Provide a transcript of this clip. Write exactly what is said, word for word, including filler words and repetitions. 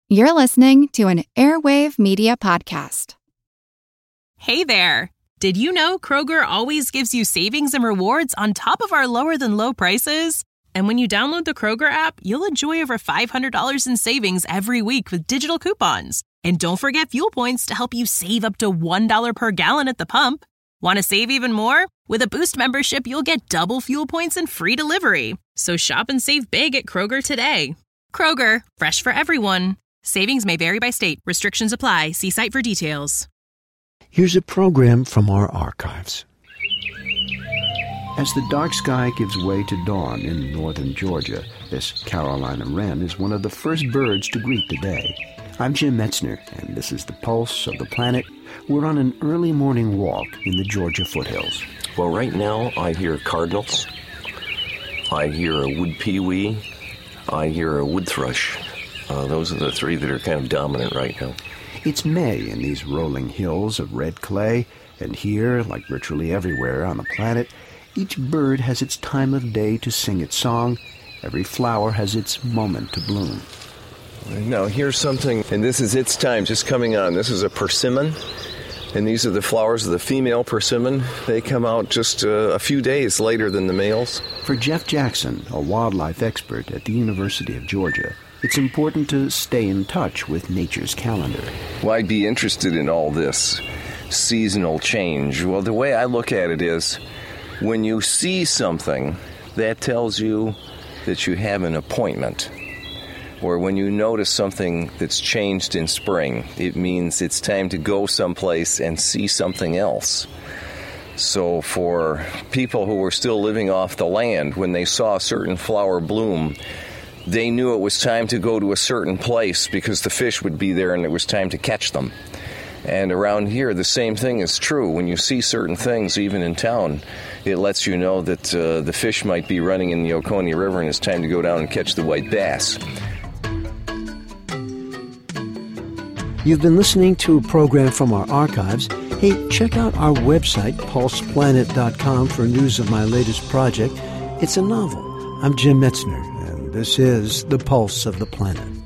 You're listening to an Airwave Media Podcast. Hey there! Did you know Kroger always gives you savings and rewards on top of our lower-than-low prices? And when you download the Kroger app, you'll enjoy over five hundred dollars in savings every week with digital coupons. And don't forget fuel points to help you save up to one dollar per gallon at the pump. Want to save even more? With a Boost membership, you'll get double fuel points and free delivery. So shop and save big at Kroger today. Kroger, fresh for everyone. Savings may vary by state. Restrictions apply. See site for details. Here's a program from our archives. As the dark sky gives way to dawn in northern Georgia, this Carolina wren is one of the first birds to greet the day. I'm Jim Metzner, and this is the Pulse of the Planet. We're on an early morning walk in the Georgia foothills. Well, right now I hear cardinals, I hear a wood pewee, I hear a wood thrush. Uh, those are the three that are kind of dominant right now. It's May in these rolling hills of red clay, and here, like virtually everywhere on the planet, each bird has its time of day to sing its song. Every flower has its moment to bloom. Now, here's something, and this is its time just coming on. This is a persimmon, and these are the flowers of the female persimmon. They come out just uh, a few days later than the males. For Jeff Jackson, a wildlife expert at the University of Georgia, it's important to stay in touch with nature's calendar. Well, I'd be interested in all this seasonal change. Well, the way I look at it is, when you see something, that tells you that you have an appointment. Or when you notice something that's changed in spring, it means it's time to go someplace and see something else. So for people who were still living off the land, when they saw a certain flower bloom, they knew it was time to go to a certain place because the fish would be there and it was time to catch them. And around here, the same thing is true. When you see certain things, even in town, it lets you know that uh, the fish might be running in the Oconee River and it's time to go down and catch the white bass. You've been listening to a program from our archives. Hey, check out our website, pulse planet dot com, for news of my latest project. It's a novel. I'm Jim Metzner, and this is The Pulse of the Planet.